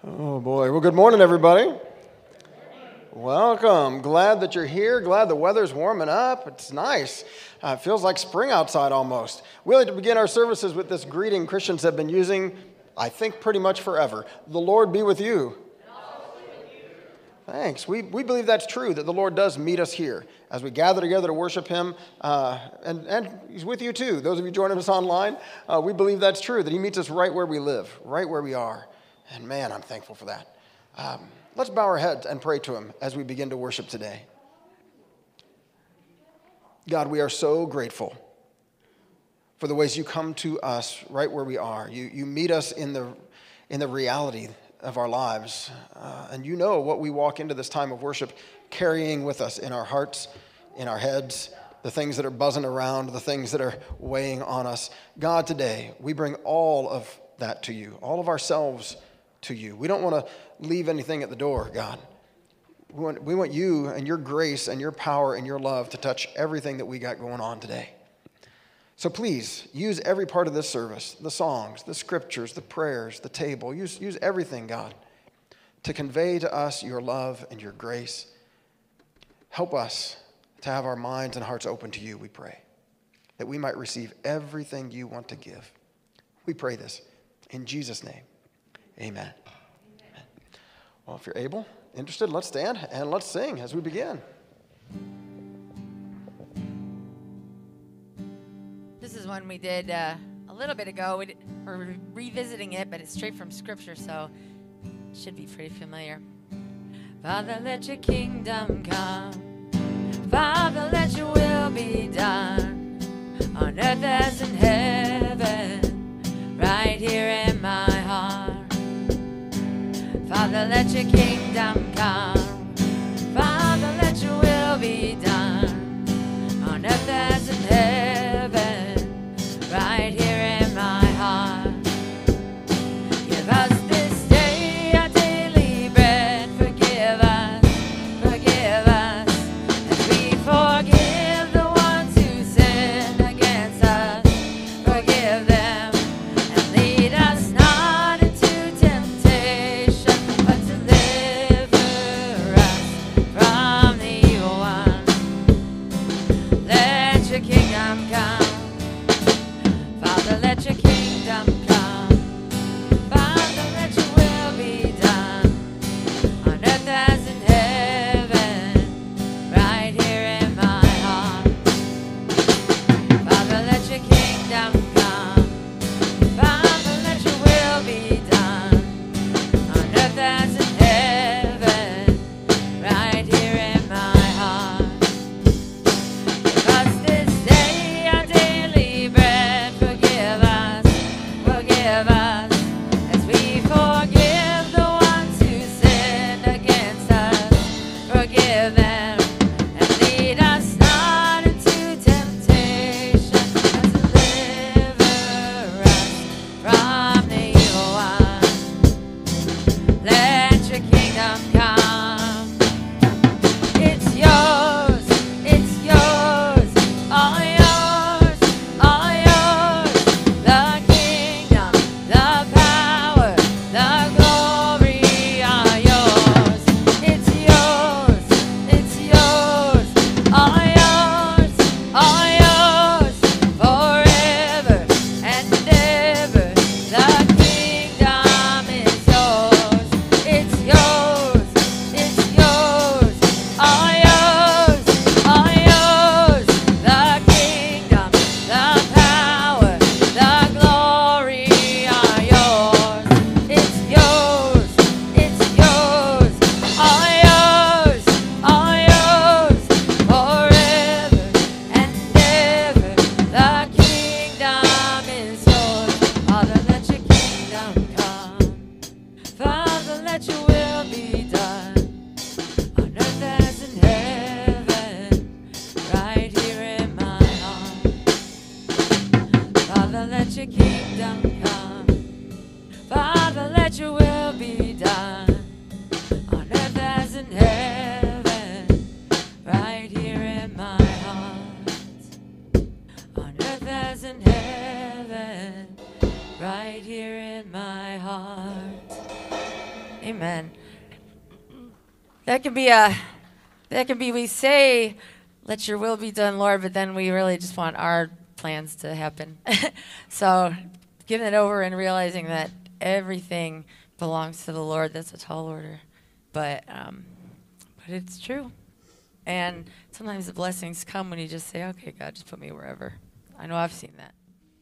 Oh boy. Well, good morning, everybody. Welcome. Glad that you're here. Glad the weather's warming up. It's nice. It feels like spring outside almost. We like to begin our services with this greeting Christians have been using, I think, pretty much forever. The Lord be with you. Thanks. We believe that's true, that the Lord does meet us here as we gather together to worship Him, and He's with you too. Those of you joining us online, we believe that's true, that He meets us right where we live, right where we are. And man, I'm thankful for that. Let's bow our heads and pray to Him as we begin to worship today. God, we are so grateful for the ways You come to us right where we are. You meet us in the reality of our lives. And You know what we walk into this time of worship carrying with us in our hearts, in our heads, the things that are buzzing around, the things that are weighing on us. God, today, we bring all of that to You, all of ourselves to You. We don't want to leave anything at the door, God. We want You and Your grace and Your power and Your love to touch everything that we got going on today. So please, use every part of this service, the songs, the scriptures, the prayers, the table. Use everything, God, to convey to us Your love and Your grace. Help us to have our minds and hearts open to You, we pray, that we might receive everything You want to give. We pray this in Jesus' name. Amen. Well, if you're able, interested, let's stand and let's sing as we begin. This is one we did a little bit ago. We're revisiting it, but it's straight from Scripture, so it should be pretty familiar. Father, let Your kingdom come. Father, let Your will be done on earth as in heaven, right here in my heart. Father, let Your kingdom come. Father, let Your will be done on earth as in heaven, right here in my heart. Give us this day our daily bread. Forgive us as we forgive the ones who sin against us. Forgive them and lead us not into temptation, but deliver us from the evil one. Let Your kingdom come. Father, let Your kingdom come. Father, let Your will be done on earth as in heaven, right here in my heart. Father, let Your kingdom come. Father, let Your will be done on earth as in heaven, right here in my heart. Give us this day our daily bread. Forgive us as we forgive the ones who sin against us. Forgive them and lead us not into temptation, but deliver us from the evil one. Let Your kingdom come. It's Yours, all Yours, all Yours. The kingdom, the power, the glory are Yours. It's Yours, all Yours, forever and ever. The kingdom is Yours. It's Yours, all Yours, the kingdom, the power, the glory are Yours. It's Yours, all Yours, forever and ever. The kingdom is Yours. Father, let Your kingdom come. Father, let Your will be done on earth as in heaven, right here in my heart. Father, let Your kingdom come. Father, let Your will be done on earth as in heaven, right here in my heart. On earth as in heaven, right here in my heart. Amen. That can be we say, let your will be done, Lord, but then we really just want our plans to happen. So giving it over and realizing that everything belongs to the Lord, that's a tall order. But it's true. And sometimes the blessings come when you just say, okay, God, just put me wherever. I know I've seen that.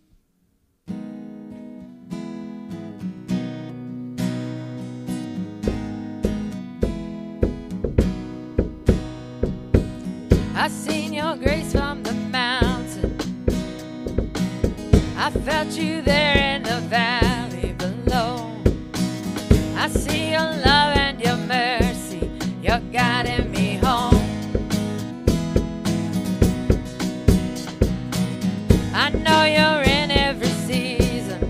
I seen your grace from the mountain. I felt you there in the valley below. I see your love and your mercy. You're guiding me home. I know you're in every season.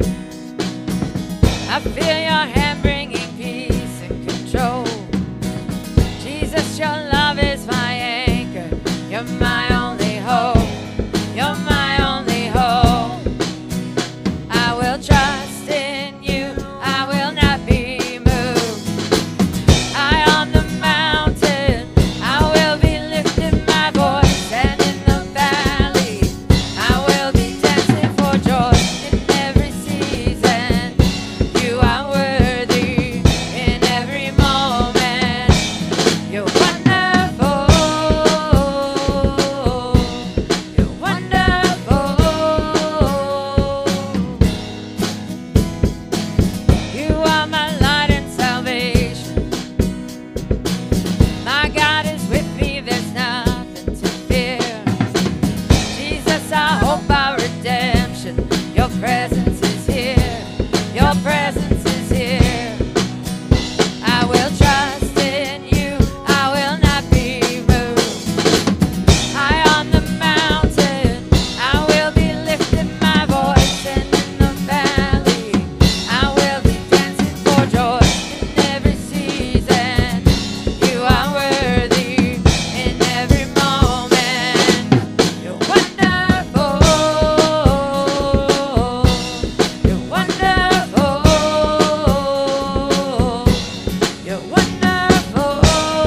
I feel your hand bringing peace and control. Jesus, your love is my anchor. You're my only hope. You're my only hope. I will trust in you. I will not be moved. High on the mountain, I will be lifting my voice, and in the valley, I will be dancing for joy. In every season, you are worthy. In every moment, you're wonderful. You're wonderful. You are my light and salvation. My God is with me, there's nothing to fear. Jesus, I hope our redemption. Your presence is here. Your presence is here. I will trust in you. I will not be moved. High on the mountain, I will be lifting my voice, and in the valley, I will be dancing for joy. In every season, you are worthy. In every moment, you're wonderful. You're wonderful. You're wonderful.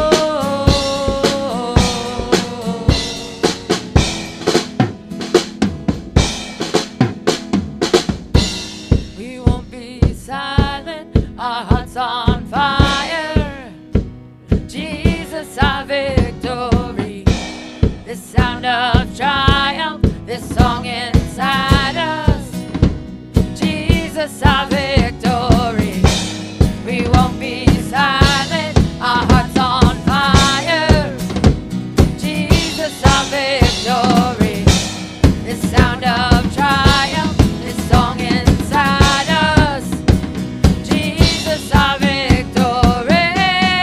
We won't be silent, our hearts on fire. Jesus, our victory. This sound of triumph, this song inside us. Jesus, our victory. We won't be silent, our hearts on fire. Jesus, our victory. This sound of triumph, this song inside us. Jesus, our victory.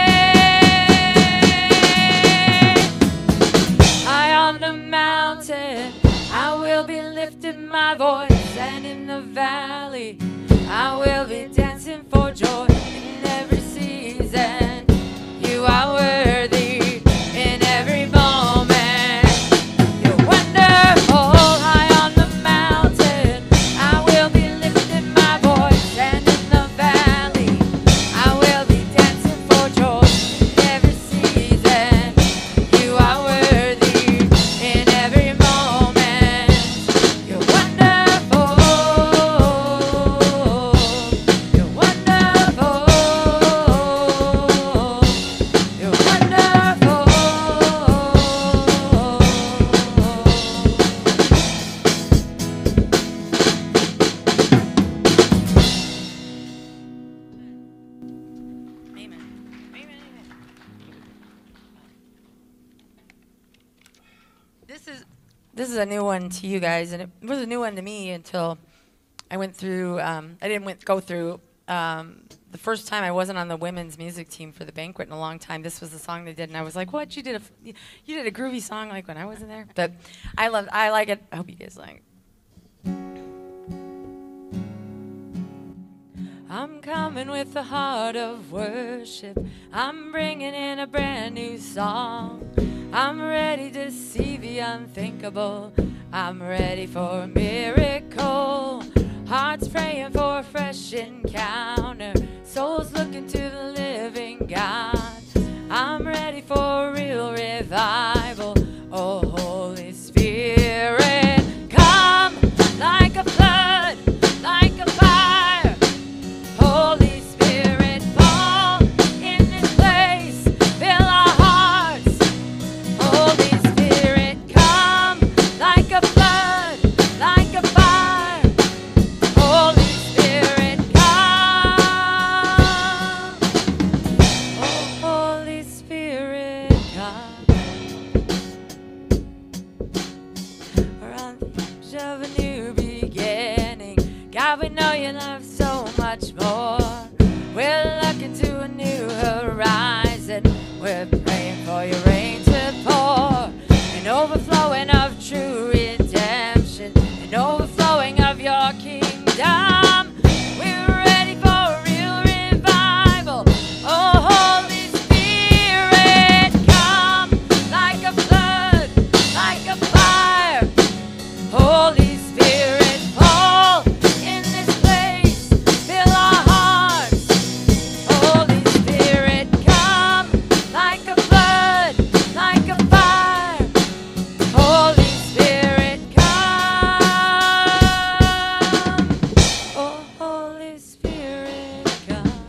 High on the mountain, I will be lifting my voice, and in the valley, I will be dancing for joy. In every season, you are worthy. In every moment, you're wonderful. High on the mountain, I will be lifting my voice, and in the valley, I will be dancing for joy. In every season, you are worthy. In every moment, you're wonderful. You're wonderful. You're wonderful. Amen. Amen. This is a new one to you guys, and it was a new one to me until I went through. I didn't go through. The first time I wasn't on the women's music team for the banquet in a long time. This was the song they did, and I was like, "What? You did a groovy song like when I wasn't there." But I like it. I hope you guys like it. I'm coming with a heart of worship. I'm bringing in a brand new song. I'm ready to see the unthinkable. I'm ready for a miracle. Hearts praying for a fresh encounter. Souls looking to the God. I'm ready for real revival. Oh, Holy Spirit, come like a flood, like a fire. Holy Spirit, fall in this place, fill our hearts. Holy Spirit, come like a flood, like a fire. Holy Spirit, come. Oh, Holy Spirit, come. We're on the edge of a new beginning. God, we know you love so much more. We're looking to a new horizon. We're praying for your rain to pour. An overflowing of true redemption. An overflowing of your kingdom. We're ready for a real revival. Oh, Holy Spirit, come like a flood, like a fire. Holy Spirit, fall in this place, fill our hearts. Holy Spirit, come like a flood, like a fire. Holy Spirit, come. Oh, Holy Spirit, come.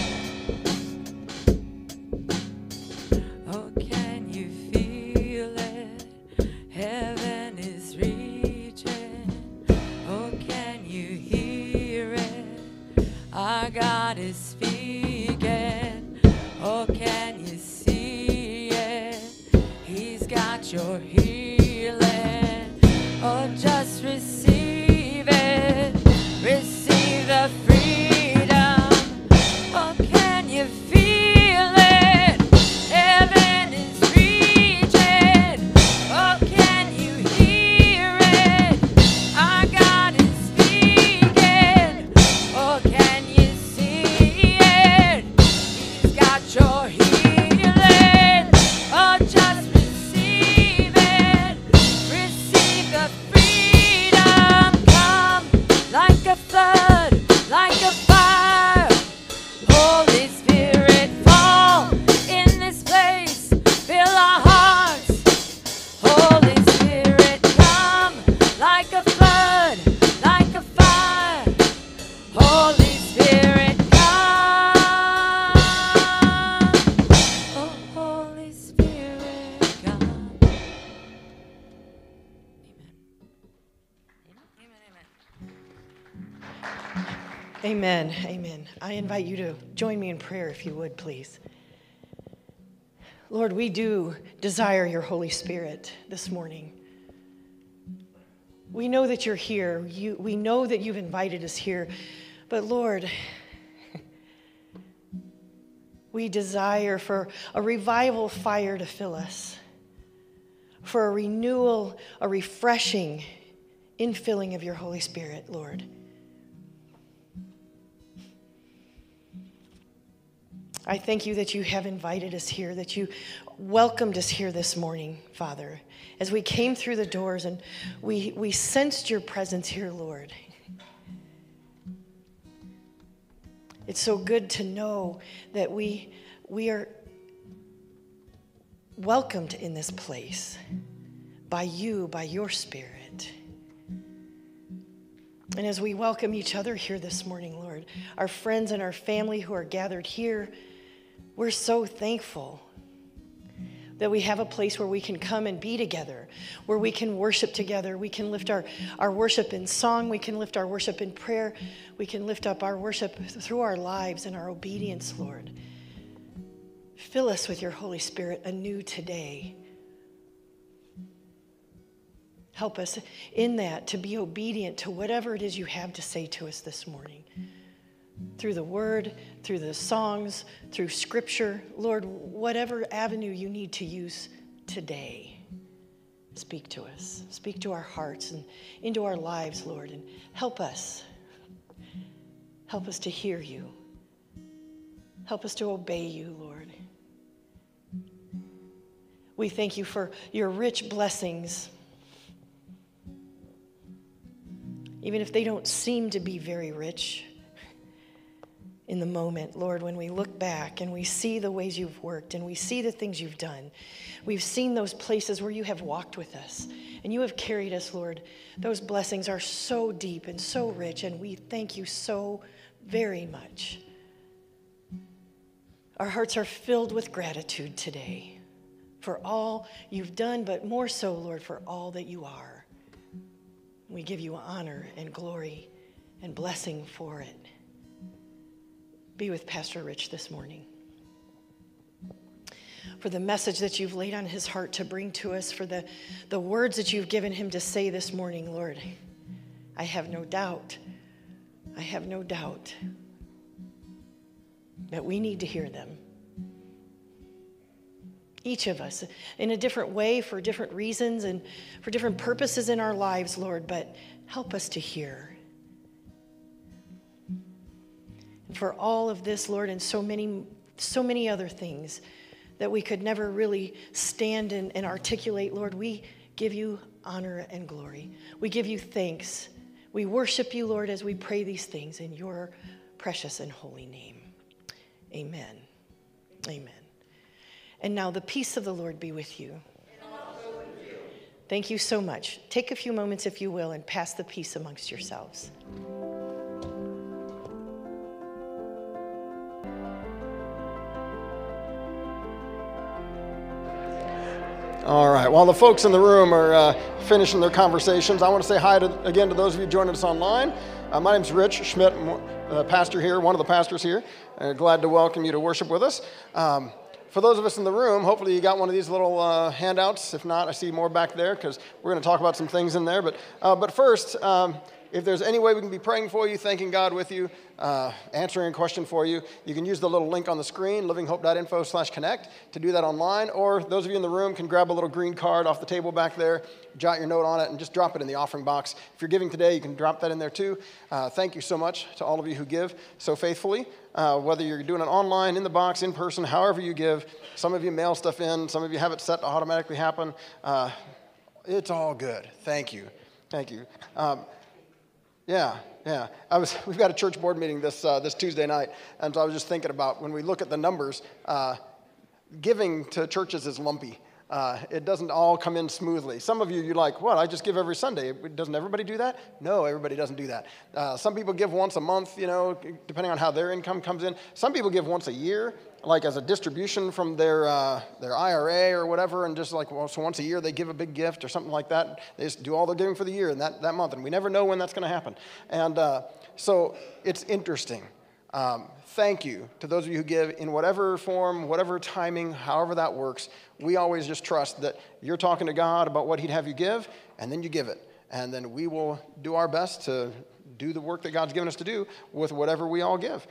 Oh, can you feel it? Heaven is reaching. Oh, can you hear it? Our God is speaking. Oh, can you see it? He's got your healing. Oh, just receive it. Receive the freedom. Oh, can you feel it? Heaven is reaching. Oh, can you hear it? Our God is speaking. Oh, can you see it? He's got your healing. Oh, just receive it. Receive the freedom. Come like a flood, like a fire. Holy Spirit, fall in this place, fill our hearts. Holy Spirit, come like a flood, like a fire. Holy Spirit, come. Oh, Holy Spirit, come. Amen. Amen. Amen. I invite you to join me in prayer if you would, please. Lord, we do desire your Holy Spirit this morning. We know that you're here. We know that you've invited us here. But Lord, we desire for a revival fire to fill us, for a renewal, a refreshing infilling of your Holy Spirit, Lord. I thank you that you have invited us here, that you welcomed us here this morning, Father, as we came through the doors and we sensed your presence here, Lord. It's so good to know that we are welcomed in this place by you, by your Spirit. And as we welcome each other here this morning, Lord, our friends and our family who are gathered here, we're so thankful that we have a place where we can come and be together, where we can worship together. We can lift our worship in song. We can lift our worship in prayer. We can lift up our worship through our lives and our obedience, Lord. Fill us with your Holy Spirit anew today. Help us in that to be obedient to whatever it is you have to say to us this morning. Through the word, through the songs, through scripture. Lord, whatever avenue you need to use today, speak to us. Speak to our hearts and into our lives, Lord, and help us. Help us to hear you. Help us to obey you, Lord. We thank you for your rich blessings. Even if they don't seem to be very rich, in the moment, Lord, when we look back and we see the ways you've worked and we see the things you've done. We've seen those places where you have walked with us and you have carried us, Lord. Those blessings are so deep and so rich, and we thank you so very much. Our hearts are filled with gratitude today for all you've done, but more so, Lord, for all that you are. We give you honor and glory and blessing for it. Be with Pastor Rich this morning. For the message that you've laid on his heart to bring to us, for the words that you've given him to say this morning, Lord, I have no doubt that we need to hear them. Each of us in a different way, for different reasons and for different purposes in our lives, Lord, but help us to hear. And for all of this, Lord, and so many other things that we could never really stand and articulate, Lord, we give you honor and glory. We give you thanks. We worship you, Lord, as we pray these things in your precious and holy name. Amen. Amen. And now the peace of the Lord be with you. And also with you. Thank you so much. Take a few moments, if you will, and pass the peace amongst yourselves. All right, while the folks in the room are finishing their conversations, I want to say hi again to those of you joining us online. My name's Rich Schmidt, pastor here, one of the pastors here. Glad to welcome you to worship with us. For those of us in the room, hopefully you got one of these little handouts. If not, I see more back there because we're going to talk about some things in there. But first, if there's any way we can be praying for you, thanking God with you, answering a question for you, you can use the little link on the screen, livinghope.info/connect, to do that online. Or those of you in the room can grab a little green card off the table back there, jot your note on it, and just drop it in the offering box. If you're giving today, you can drop that in there too. Thank you so much to all of you who give so faithfully. Whether you're doing it online, in the box, in person, however you give. Some of you mail stuff in. Some of you have it set to automatically happen. It's all good. Thank you. Thank you. Yeah. We've got a church board meeting this Tuesday night, and so I was just thinking about when we look at the numbers, giving to churches is lumpy. It doesn't all come in smoothly. Some of you, you're like, what, I just give every Sunday. Doesn't everybody do that? No, everybody doesn't do that. Some people give once a month, depending on how their income comes in. Some people give once a year, like as a distribution from their IRA or whatever, and just like, well, so once a year they give a big gift or something like that. They just do all their giving for the year in that month, and we never know when that's going to happen. And so it's interesting. Thank you to those of you who give in whatever form, whatever timing, however that works. We always just trust that you're talking to God about what he'd have you give, and then you give it. And then we will do our best to do the work that God's given us to do with whatever we all give.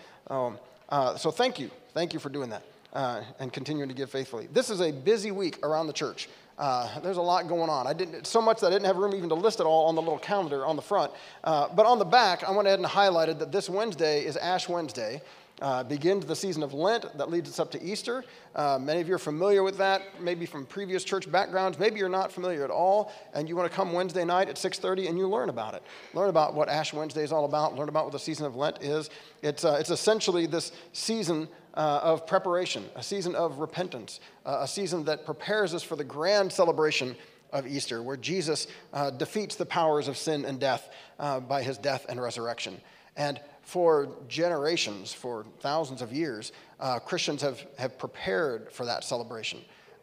So thank you. Thank you for doing that and continuing to give faithfully. This is a busy week around the church. There's a lot going on. So much that I didn't have room even to list it all on the little calendar on the front. But on the back, I went ahead and highlighted that this Wednesday is Ash Wednesday. Begins the season of Lent that leads us up to Easter. Many of you are familiar with that, maybe from previous church backgrounds. Maybe you're not familiar at all, and you want to come Wednesday night at 6:30 and you learn about it. Learn about what Ash Wednesday is all about. Learn about what the season of Lent is. It's essentially this season of preparation, a season of repentance, a season that prepares us for the grand celebration of Easter, where Jesus defeats the powers of sin and death by his death and resurrection. And for generations, for thousands of years, Christians have prepared for that celebration.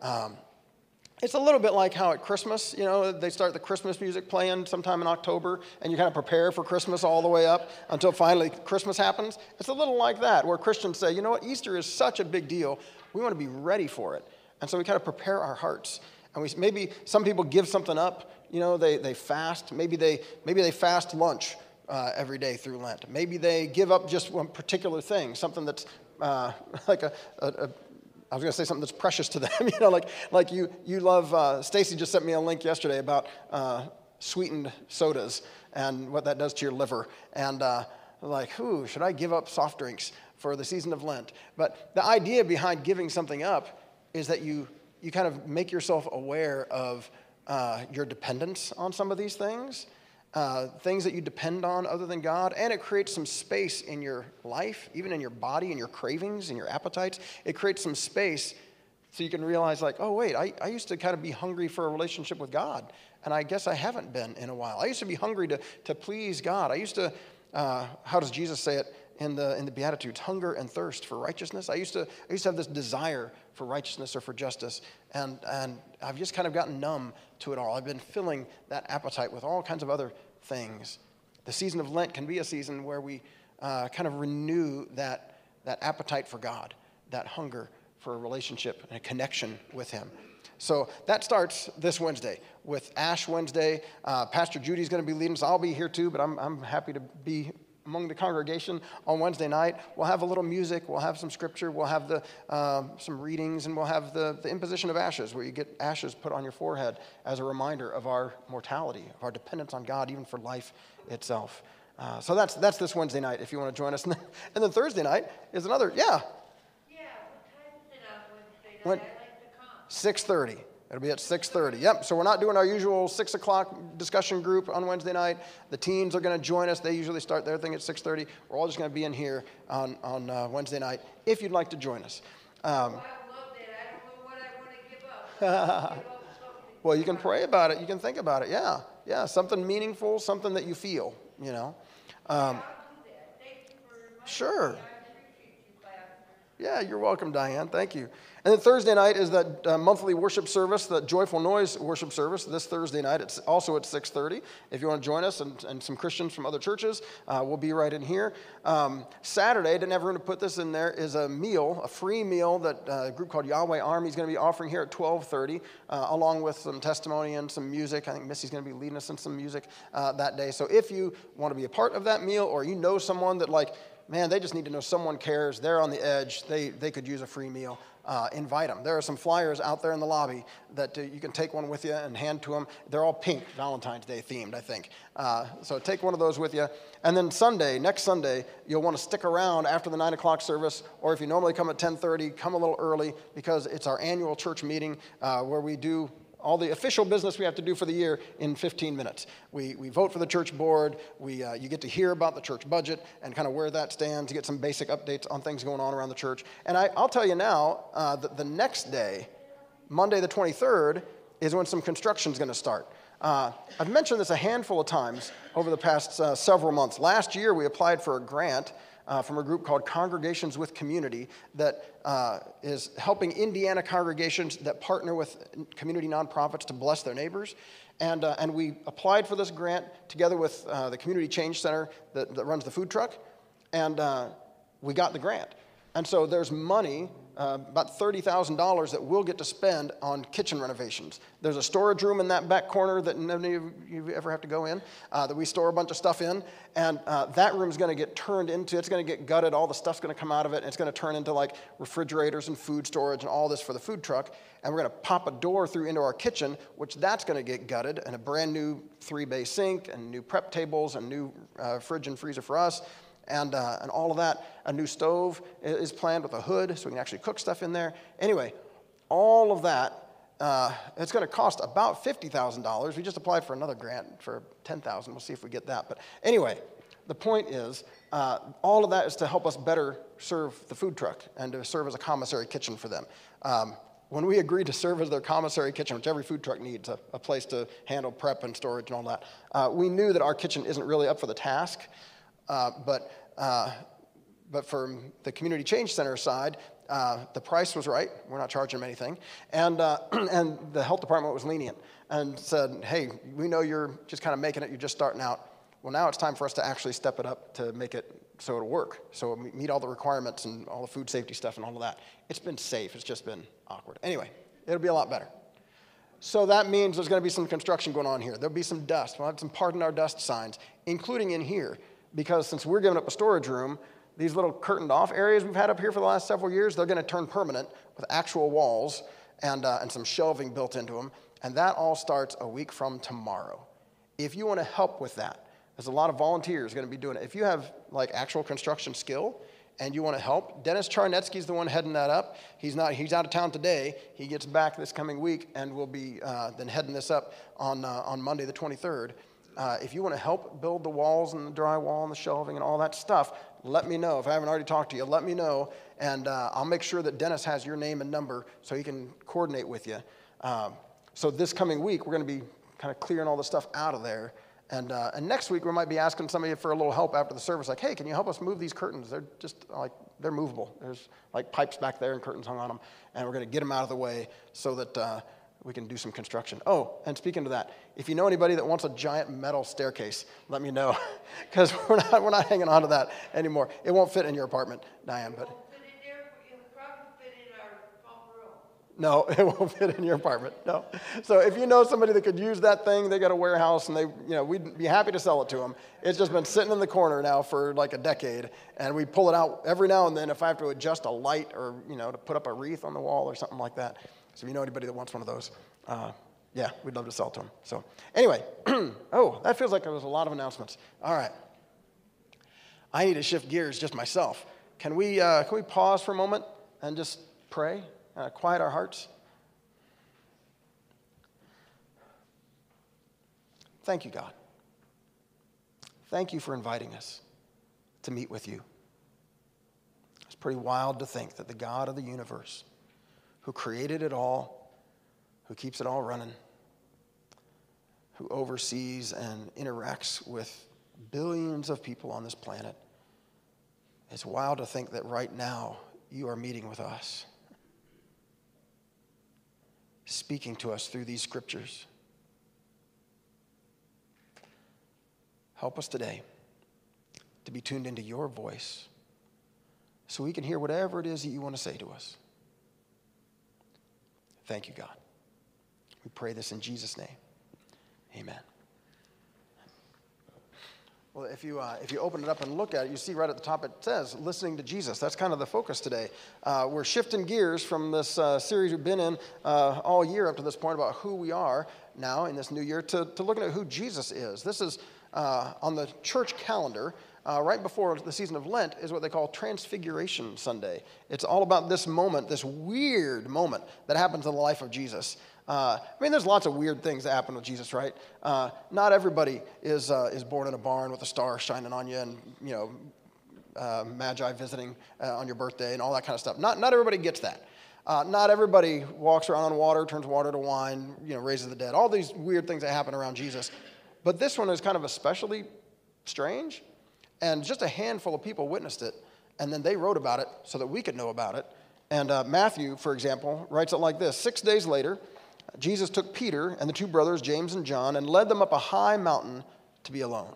It's a little bit like how at Christmas, they start the Christmas music playing sometime in October, and you kind of prepare for Christmas all the way up until finally Christmas happens. It's a little like that, where Christians say, you know what, Easter is such a big deal, we want to be ready for it. And so we kind of prepare our hearts. And maybe some people give something up, they fast. Maybe they fast lunch every day through Lent. Maybe they give up just one particular thing, something that's like I was going to say something that's precious to them. like you love, Stacy just sent me a link yesterday about sweetened sodas and what that does to your liver. And should I give up soft drinks for the season of Lent? But the idea behind giving something up is that you kind of make yourself aware of your dependence on some of these things. things that you depend on other than God, and it creates some space in your life, even in your body, in your cravings, in your appetites. It creates some space so you can realize, like, oh, wait, I used to kind of be hungry for a relationship with God, and I guess I haven't been in a while. I used to be hungry to please God. I used to, how does Jesus say it in the Beatitudes? Hunger and thirst for righteousness. I used to have this desire for righteousness or for justice, and I've just kind of gotten numb to it all. I've been filling that appetite with all kinds of other things. The season of Lent can be a season where we kind of renew that appetite for God, that hunger for a relationship and a connection with Him. So that starts this Wednesday with Ash Wednesday. Pastor Judy's going to be leading us. I'll be here too, but I'm happy to be among the congregation on Wednesday night. We'll have a little music, we'll have some scripture, we'll have some readings, and we'll have the imposition of ashes, where you get ashes put on your forehead as a reminder of our mortality, of our dependence on God, even for life itself. So that's this Wednesday night, if you want to join us. And then Thursday night is another, Yeah, what time is it on Wednesday night? I'd like to come. 6:30. It'll be at 6:30. Yep, so we're not doing our usual 6 o'clock discussion group on Wednesday night. The teens are going to join us. They usually start their thing at 6:30. We're all just going to be in here on Wednesday night, if you'd like to join us. I love that. I don't know what I want to give up. Give up something. Well, you can pray about it. You can think about it. Yeah, something meaningful, something that you feel, you know. I'll do that. Thank you for reminding Sure. me. I appreciate you, Pastor. Yeah, you're welcome, Diane. Thank you. And then Thursday night is that monthly worship service, the Joyful Noise worship service. This Thursday night, it's also at 6:30. If you want to join us and some Christians from other churches, we'll be right in here. Saturday, didn't have room to put this in there, is a meal, a free meal that a group called Yahweh Army is going to be offering here at 12:30, along with some testimony and some music. I think Missy's going to be leading us in some music that day. So if you want to be a part of that meal, or you know someone that, like, man, they just need to know someone cares, they're on the edge, they could use a free meal, invite them. There are some flyers out there in the lobby that you can take one with you and hand to them. They're all pink, Valentine's Day themed, I think. So take one of those with you. And then next Sunday, you'll want to stick around after the 9 o'clock service, or if you normally come at 10:30, come a little early, because it's our annual church meeting where we do all the official business we have to do for the year in 15 minutes. We vote for the church board. You get to hear about the church budget and kind of where that stands. You get some basic updates on things going on around the church. And I'll tell you now, the next day, Monday the 23rd, is when some construction is going to start. I've mentioned this a handful of times over the past several months. Last year, we applied for a grant from a group called Congregations with Community that is helping Indiana congregations that partner with community nonprofits to bless their neighbors. And we applied for this grant together with the Community Change Center that runs the food truck, and we got the grant. And so there's money, about $30,000 that we'll get to spend on kitchen renovations. There's a storage room in that back corner that none of you ever have to go in, that we store a bunch of stuff in. And that room's going to get turned into, it's going to get gutted, all the stuff's going to come out of it, and it's going to turn into like refrigerators and food storage and all this for the food truck. And we're going to pop a door through into our kitchen, which that's going to get gutted, and a brand new 3-bay sink and new prep tables and new fridge and freezer for us. And all of that. A new stove is planned with a hood, so we can actually cook stuff in there. Anyway, all of that, it's going to cost about $50,000. We just applied for another grant for $10,000. We'll see if we get that. But anyway, the point is, all of that is to help us better serve the food truck and to serve as a commissary kitchen for them. When we agreed to serve as their commissary kitchen, which every food truck needs, a place to handle prep and storage and all that, we knew that our kitchen isn't really up for the task. But from the Community Change Center side, the price was right. We're not charging them anything. And the health department was lenient and said, hey, we know you're just kind of making it. You're just starting out. Well, now it's time for us to actually step it up to make it so it'll work. So we meet all the requirements and all the food safety stuff and all of that. It's been safe. It's just been awkward. Anyway, it'll be a lot better. So that means there's going to be some construction going on here. There'll be some dust. We'll have some pardon our dust signs, including in here. Because since we're giving up a storage room, these little curtained off areas we've had up here for the last several years, they're going to turn permanent with actual walls and some shelving built into them. And that all starts a week from tomorrow. If you want to help with that, there's a lot of volunteers going to be doing it. If you have like actual construction skill and you want to help, Dennis Charnetsky's the one heading that up. He's out of town today. He gets back this coming week and will be then heading this up on Monday the 23rd. If you want to help build the walls and the drywall and the shelving and all that stuff, let me know. If I haven't already talked to you, let me know, and I'll make sure that Dennis has your name and number so he can coordinate with you. So this coming week, we're going to be kind of clearing all the stuff out of there. And next week, we might be asking somebody for a little help after the service, like, hey, can you help us move these curtains? They're just like, they're movable. There's like pipes back there and curtains hung on them. And we're going to get them out of the way so that we can do some construction. Oh, and speaking of that, if you know anybody that wants a giant metal staircase, let me know, because we're not hanging on to that anymore. It won't fit in your apartment, Diane, but. It won't fit in there, it'll probably fit in our front room. No, it won't fit in your apartment. No. So if you know somebody that could use that thing, they got a warehouse, and we'd be happy to sell it to them. It's just been sitting in the corner now for like a decade, and we pull it out every now and then if I have to adjust a light or to put up a wreath on the wall or something like that. So if you know anybody that wants one of those, yeah, we'd love to sell it to them. So anyway, oh, that feels like there was a lot of announcements. All right, I need to shift gears just myself. Can we pause for a moment and just pray? Quiet our hearts. Thank you, God. Thank you for inviting us to meet with you. It's pretty wild to think that the God of the universe, who created it all, who keeps it all running, who oversees and interacts with billions of people on this planet, it's wild to think that right now you are meeting with us, speaking to us through these scriptures. Help us today to be tuned into your voice so we can hear whatever it is that you want to say to us. Thank you, God. We pray this in Jesus' name. Amen. Well, if you open it up and look at it, you see right at the top it says, listening to Jesus. That's kind of the focus today. We're shifting gears from this series we've been in all year up to this point about who we are now in this new year to looking at who Jesus is. This is on the church calendar. Right before the season of Lent is what they call Transfiguration Sunday. It's all about this moment, this weird moment that happens in the life of Jesus. There's lots of weird things that happen with Jesus, right? Not everybody is born in a barn with a star shining on you and, magi visiting on your birthday and all that kind of stuff. Not everybody gets that. Not everybody walks around on water, turns water to wine, raises the dead. All these weird things that happen around Jesus. But this one is kind of especially strange. And just a handful of people witnessed it, and then they wrote about it so that we could know about it. And Matthew, for example, writes it like this. 6 days later, Jesus took Peter and the two brothers, James and John, and led them up a high mountain to be alone.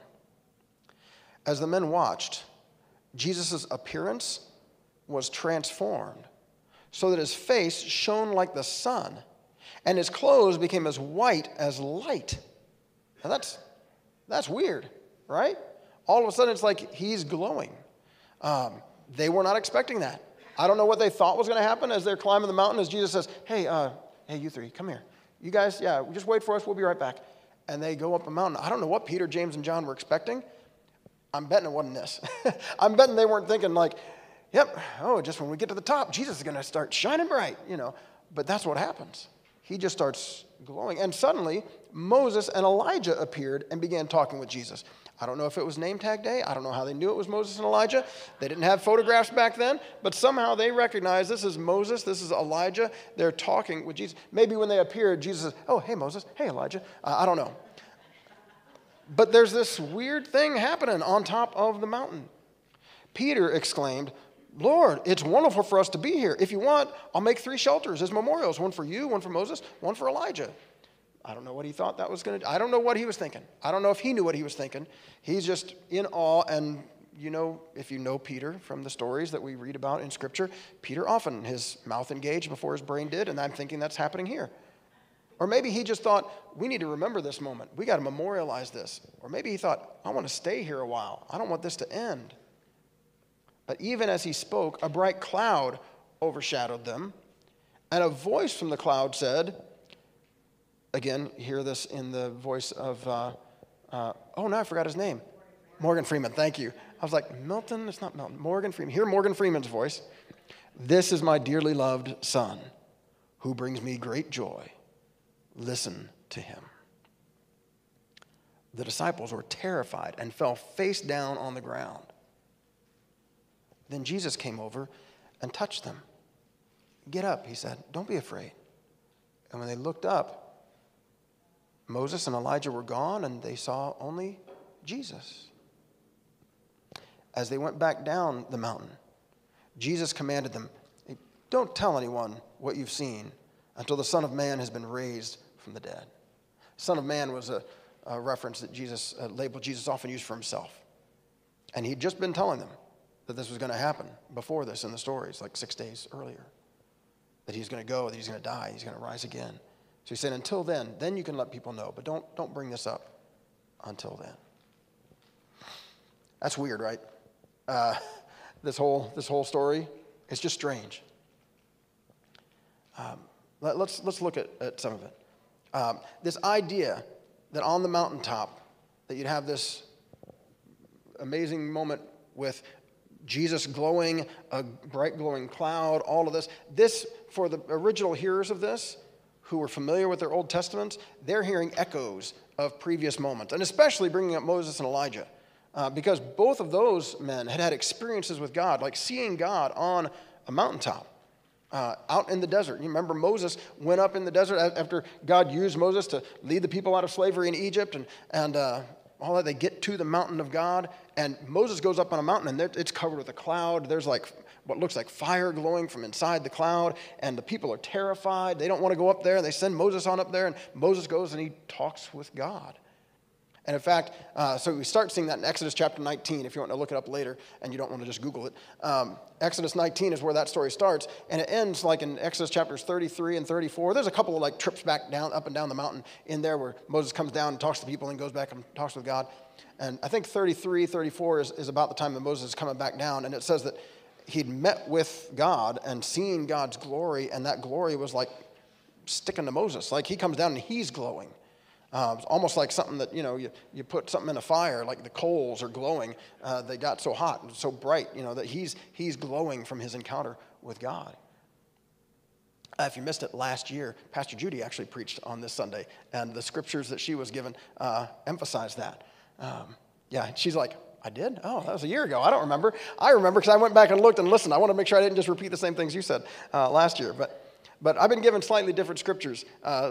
As the men watched, Jesus' appearance was transformed so that his face shone like the sun, and his clothes became as white as light. Now that's weird, right? All of a sudden, it's like he's glowing. They were not expecting that. I don't know what they thought was going to happen as they're climbing the mountain, as Jesus says, hey, you three, come here. You guys, just wait for us. We'll be right back. And they go up a mountain. I don't know what Peter, James, and John were expecting. I'm betting it wasn't this. I'm betting they weren't thinking like, just when we get to the top, Jesus is going to start shining bright, But that's what happens. He just starts glowing. And suddenly, Moses and Elijah appeared and began talking with Jesus. I don't know if it was name tag day. I don't know how they knew it was Moses and Elijah. They didn't have photographs back then, but somehow they recognized this is Moses, this is Elijah. They're talking with Jesus. Maybe when they appeared, Jesus says, oh, hey, Moses, hey, Elijah. I don't know. But there's this weird thing happening on top of the mountain. Peter exclaimed, Lord, it's wonderful for us to be here. If you want, I'll make 3 shelters as memorials, one for you, one for Moses, one for Elijah. I don't know what he thought that was going to do. I don't know what he was thinking. I don't know if he knew what he was thinking. He's just in awe. And, if you know Peter from the stories that we read about in Scripture, Peter often, his mouth engaged before his brain did, and I'm thinking that's happening here. Or maybe he just thought, we need to remember this moment. We got to memorialize this. Or maybe he thought, I want to stay here a while. I don't want this to end. But even as he spoke, a bright cloud overshadowed them, and a voice from the cloud said, again, hear this in the voice of, I forgot his name. Morgan Freeman, thank you. I was like, Milton? It's not Milton. Morgan Freeman. Hear Morgan Freeman's voice. This is my dearly loved son, who brings me great joy. Listen to him. The disciples were terrified and fell face down on the ground. Then Jesus came over and touched them. "Get up," he said. "Don't be afraid." And when they looked up, Moses and Elijah were gone, and they saw only Jesus. As they went back down the mountain, Jesus commanded them, "Hey, don't tell anyone what you've seen until the Son of Man has been raised from the dead." Son of Man was a reference that Jesus, a label Jesus often used for himself. And he'd just been telling them that this was going to happen before this in the stories, like 6 days earlier. That he's going to go, that he's going to die, he's going to rise again. So he said, until then you can let people know, but don't bring this up until then. That's weird, right? This whole story, it's just strange. Let's look at some of it. This idea that on the mountaintop, that you'd have this amazing moment with Jesus glowing, a bright glowing cloud, all of this. This, for the original hearers of this, who were familiar with their Old Testaments, they're hearing echoes of previous moments, and especially bringing up Moses and Elijah, because both of those men had experiences with God, like seeing God on a mountaintop. Out in the desert. You remember Moses went up in the desert after God used Moses to lead the people out of slavery in Egypt, and all that. They get to the mountain of God, and Moses goes up on a mountain, and it's covered with a cloud. There's like what looks like fire glowing from inside the cloud, and the people are terrified. They don't want to go up there, and they send Moses on up there, and Moses goes and he talks with God. And in fact, so we start seeing that in Exodus chapter 19, if you want to look it up later and you don't want to just Google it. Exodus 19 is where that story starts, and it ends like in Exodus chapters 33 and 34. There's a couple of like trips back down, up and down the mountain in there where Moses comes down and talks to people and goes back and talks with God. And I think 33, 34 is about the time that Moses is coming back down, and it says that he'd met with God and seen God's glory, and that glory was like sticking to Moses. Like he comes down and he's glowing. It's almost like something that, you put something in a fire, like the coals are glowing. They got so hot and so bright, that he's glowing from his encounter with God. If you missed it last year, Pastor Judy actually preached on this Sunday, and the scriptures that she was given emphasized that. She's like, I did? Oh, that was a year ago. I don't remember. I remember because I went back and looked and listened. I want to make sure I didn't just repeat the same things you said last year. But I've been given slightly different scriptures,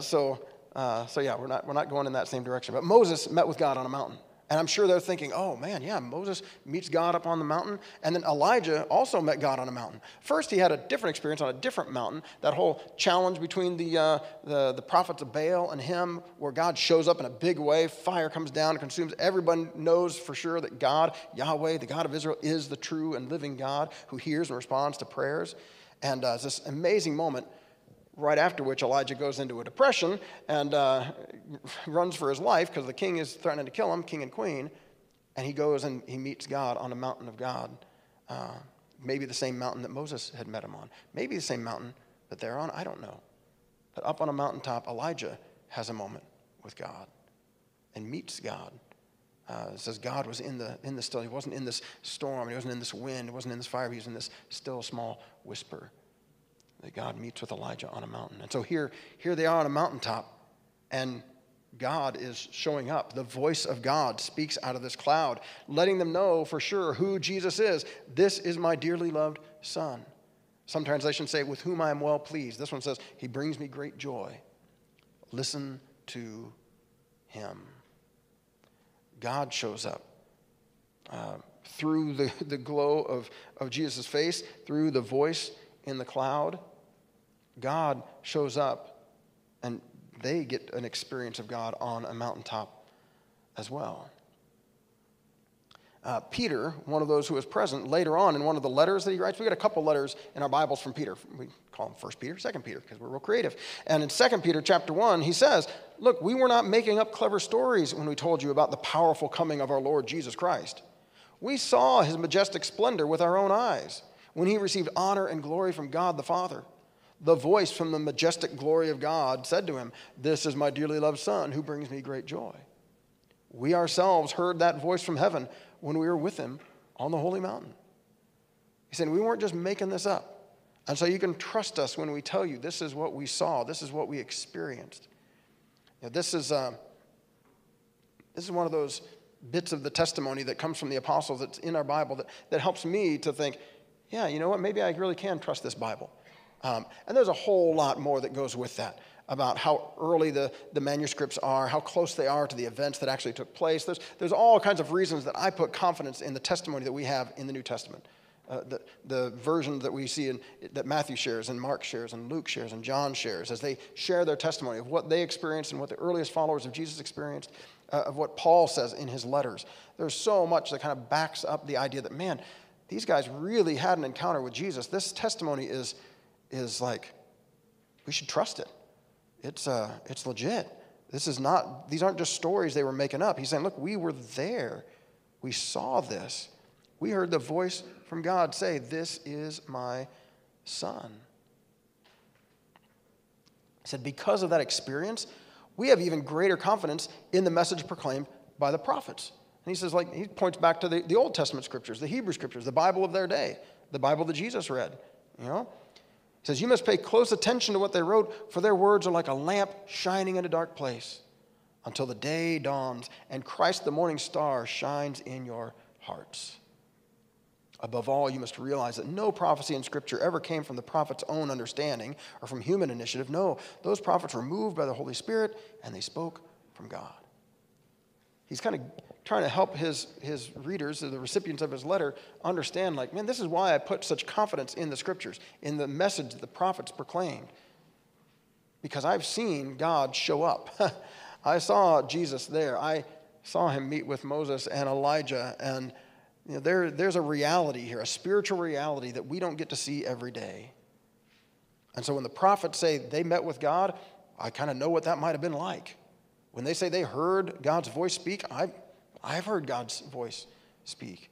we're not going in that same direction. But Moses met with God on a mountain. And I'm sure they're thinking, oh man, yeah, Moses meets God up on the mountain. And then Elijah also met God on a mountain. First, he had a different experience on a different mountain. That whole challenge between the prophets of Baal and him, where God shows up in a big way. Fire comes down and consumes. Everyone knows for sure that God, Yahweh, the God of Israel, is the true and living God who hears and responds to prayers. And it's this amazing moment, right after which Elijah goes into a depression and runs for his life because the king is threatening to kill him, king and queen. And he goes and he meets God on a mountain of God. Maybe the same mountain that Moses had met him on. Maybe the same mountain that they're on. I don't know. But up on a mountaintop, Elijah has a moment with God and meets God. It says God was in the still. He wasn't in this storm. He wasn't in this wind. He wasn't in this fire. He was in this still small whisper. That God meets with Elijah on a mountain. And so here they are on a mountaintop, and God is showing up. The voice of God speaks out of this cloud, letting them know for sure who Jesus is. This is my dearly loved son. Some translations say, with whom I am well pleased. This one says, he brings me great joy. Listen to him. God shows up through the glow of Jesus' face, through the voice in the cloud. God shows up, and they get an experience of God on a mountaintop as well. Peter, one of those who was present, later on in one of the letters that he writes, we got a couple letters in our Bibles from Peter. We call them 1 Peter, 2 Peter, because we're real creative. And in 2 Peter chapter 1, he says, look, we were not making up clever stories when we told you about the powerful coming of our Lord Jesus Christ. We saw his majestic splendor with our own eyes when he received honor and glory from God the Father. The voice from the majestic glory of God said to him, this is my dearly loved son who brings me great joy. We ourselves heard that voice from heaven when we were with him on the holy mountain. He said, we weren't just making this up. And so you can trust us when we tell you this is what we saw, this is what we experienced. This is This is one of those bits of the testimony that comes from the apostles that's in our Bible that helps me to think, yeah, you know what, maybe I really can trust this Bible. And there's a whole lot more that goes with that, about how early the manuscripts are, how close they are to the events that actually took place. There's all kinds of reasons that I put confidence in the testimony that we have in the New Testament. The version that we see that Matthew shares and Mark shares and Luke shares and John shares as they share their testimony of what they experienced and what the earliest followers of Jesus experienced, of what Paul says in his letters. There's so much that kind of backs up the idea that, man, these guys really had an encounter with Jesus. This testimony is like, we should trust it. It's legit. These aren't just stories they were making up. He's saying, look, we were there. We saw this. We heard the voice from God say, this is my son. He said, because of that experience, we have even greater confidence in the message proclaimed by the prophets. And he says, like, he points back to the Old Testament scriptures, the Hebrew scriptures, the Bible of their day, the Bible that Jesus read, you know? He says, you must pay close attention to what they wrote, for their words are like a lamp shining in a dark place until the day dawns and Christ the morning star shines in your hearts. Above all, you must realize that no prophecy in Scripture ever came from the prophet's own understanding or from human initiative. No, those prophets were moved by the Holy Spirit, and they spoke from God. He's kind of trying to help his readers, the recipients of his letter, understand, like, man, this is why I put such confidence in the Scriptures, in the message that the prophets proclaimed. Because I've seen God show up. I saw Jesus there. I saw him meet with Moses and Elijah, and you know, there's a reality here, a spiritual reality that we don't get to see every day. And so when the prophets say they met with God, I kind of know what that might have been like. When they say they heard God's voice speak, I've heard God's voice speak.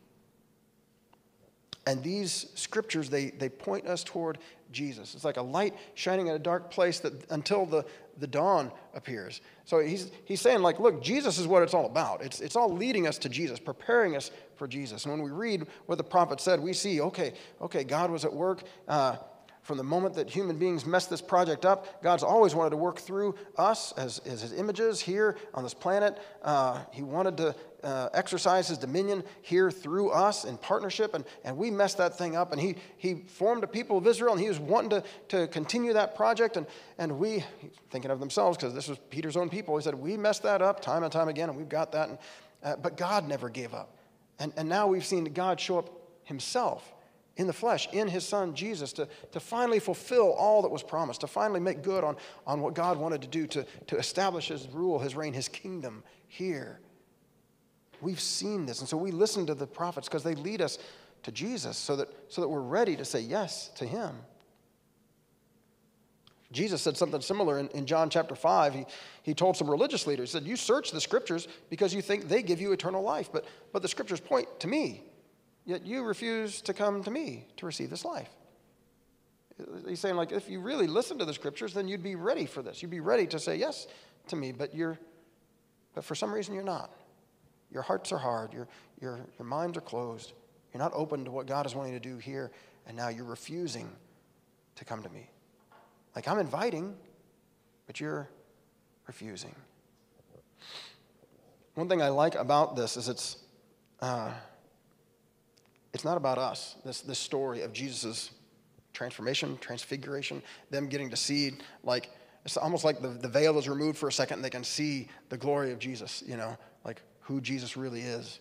And these scriptures, they point us toward Jesus. It's like a light shining in a dark place until the dawn appears. So he's saying, like, look, Jesus is what it's all about. It's all leading us to Jesus, preparing us for Jesus. And when we read what the prophet said, we see, okay, God was at work. From the moment that human beings messed this project up, God's always wanted to work through us as his images here on this planet. He wanted to exercise his dominion here through us in partnership, and we messed that thing up. And he formed a people of Israel, and he was wanting to continue that project. And we, thinking of themselves, because this was Peter's own people, he said, we messed that up time and time again, and we've got that. But God never gave up. And now we've seen God show up himself in the flesh, in his son Jesus, to finally fulfill all that was promised, to finally make good on what God wanted to do, to establish his rule, his reign, his kingdom here. We've seen this, and so we listen to the prophets because they lead us to Jesus so that we're ready to say yes to him. Jesus said something similar in John chapter 5. He told some religious leaders, he said, you search the scriptures because you think they give you eternal life, but the scriptures point to me. Yet you refuse to come to me to receive this life. He's saying, like, if you really listen to the scriptures, then you'd be ready for this. You'd be ready to say yes to me, but for some reason you're not. Your hearts are hard. Your minds are closed. You're not open to what God is wanting to do here, and now you're refusing to come to me. Like, I'm inviting, but you're refusing. One thing I like about this is it's not about us, this story of Jesus' transformation, transfiguration, them getting to see, like, it's almost like the veil is removed for a second and they can see the glory of Jesus, you know, like who Jesus really is.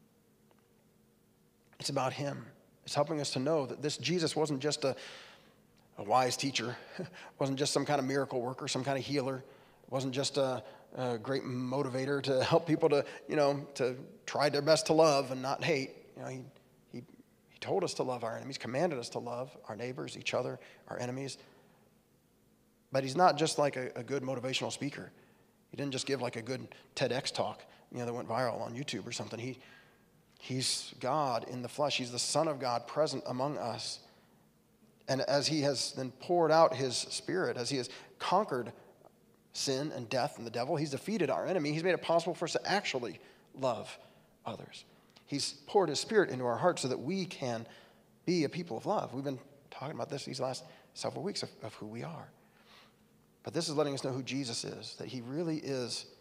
It's about him. It's helping us to know that this Jesus wasn't just a wise teacher, wasn't just some kind of miracle worker, some kind of healer, wasn't just a great motivator to help people to try their best to love and not hate. You know, he told us to love our enemies, commanded us to love our neighbors, each other, our enemies. But he's not just like a good motivational speaker. He didn't just give like a good TEDx talk, that went viral on YouTube or something. He's God in the flesh. He's the Son of God present among us. And as he has then poured out his Spirit, as he has conquered sin and death and the devil, he's defeated our enemy. He's made it possible for us to actually love others. He's poured his Spirit into our hearts so that we can be a people of love. We've been talking about this these last several weeks of who we are. But this is letting us know who Jesus is, that he really is